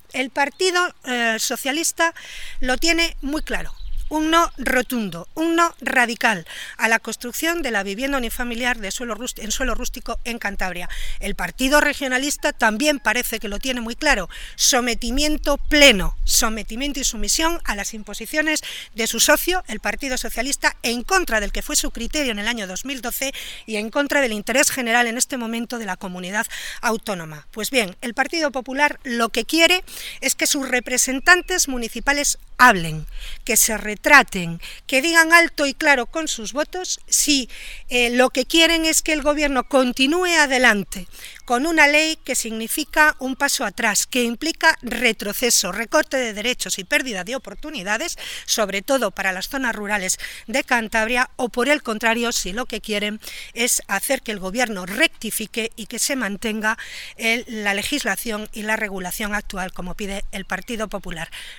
El Partido Socialista lo tiene muy claro. Un no rotundo, un no radical a la construcción de la vivienda unifamiliar en suelo rústico en Cantabria. El Partido Regionalista también parece que lo tiene muy claro. Sometimiento pleno, sometimiento y sumisión a las imposiciones de su socio, el Partido Socialista, en contra del que fue su criterio en el año 2012 y en contra del interés general en este momento de la comunidad autónoma. Pues bien, el Partido Popular lo que quiere es que sus representantes municipales hablen, que se retraten, que digan alto y claro con sus votos si lo que quieren es que el gobierno continúe adelante con una ley que significa un paso atrás, que implica retroceso, recorte de derechos y pérdida de oportunidades, sobre todo para las zonas rurales de Cantabria, o por el contrario, si lo que quieren es hacer que el gobierno rectifique y que se mantenga la legislación y la regulación actual, como pide el Partido Popular.